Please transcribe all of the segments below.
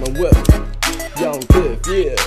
Coming with Young Piff, yeah.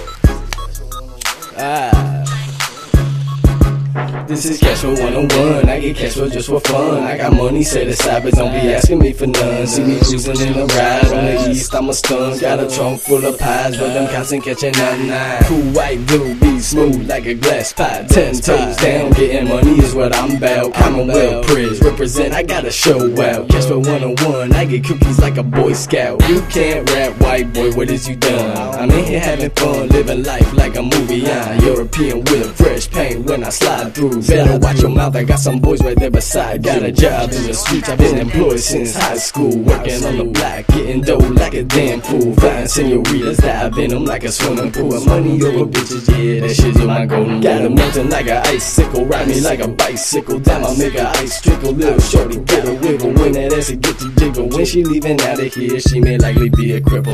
This is cash flow 101. I get cash flow just for fun. I got money set aside, but don't be asking me for none. See me cruising in the ride on the east, I'm a stun. Got a trunk full of pies, but them cops ain't catching nothing. Cool white blue, be smooth like a glass pot. 10 toes down, getting money is what I'm about. Commonwealth Priz, represent, I gotta show out. Cash flow 101, I get cookies like a Boy Scout. You can't rap, white boy, what is you done? I'm in here having fun, living life like a movie. I'm European with fresh paint when I slide through. Better watch your mouth, I got some boys right there beside. Got a job in the streets, I've been employed since high school. Working on the block, getting dough like a damn fool. Flying senoritas, dive in them like a swimming pool. Money over bitches, yeah, that shit's my golden. Got them melting like an icicle, ride me like a bicycle. Damn, I make her ice trickle, little shorty get a wiggle. When that ass get to jiggle, when she leaving out of here, she may likely be a cripple.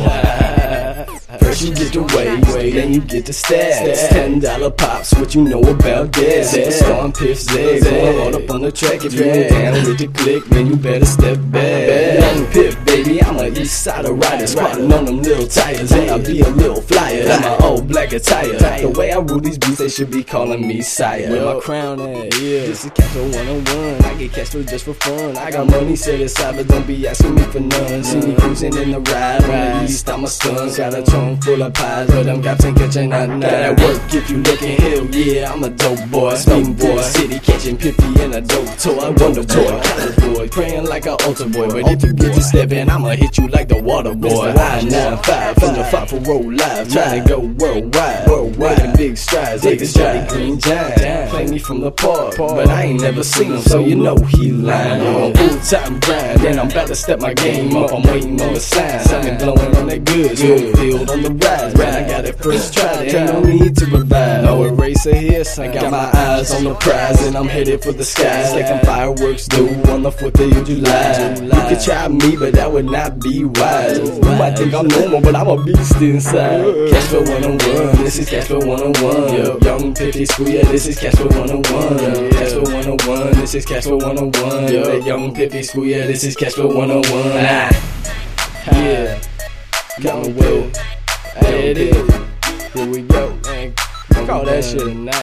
First you get the wage, then you get the stats. $10 pops, what you know about that? Superstar and Piff's eggs, going all up on the track. If you ain't down with the click, then you better step back. Young Piff, baby, I'm a east side of rider, squatting on them little tires, and I'll be a little flyer in my old black attire. The way I rule these beats, they should be calling me sire. Where my crown at? Yeah. This is cash flow 101. I get cash flow just for fun. I got money set aside, but don't be asking me for none. See me cruising in the ride on the east, I'm a stun. Got a trunk full of pies, but them cops ain't catching nothing. Got that work if you looking, hell yeah, I'm a dope boy. Speeding boy, city catching Piffy in a dope toy. Wonder boy, college boy, praying like an altar boy. But if you get to stepping, I'ma hit you like the water boy. I-95 from the 5 for roll live, trying to go worldwide, making big strides like this Johnny Green Giant. Play me from the park, but I ain't never seen him, so you know he lying. I'm on full-time grind, and I'm about to step my game up. I'm waiting on the signs, I've been blowing on that good. Field on the rise, man, I got it first try, there ain't no need to revive. No eraser here, son. Got my eyes on the prize, and I'm headed for the skies like them fireworks do on the 4th of July. You could try me, but that would not be wise. You might think I'm normal, but I'm a beast inside. Cash flow 101, this is cash flow 101. Young Piffy school, yeah, this is cash flow 101. Cash flow 101, this is cash flow 101. Young Piffy school, yeah, this is cash flow 101. Yeah. Coming with, there it is. Here we go. Call that shit a night.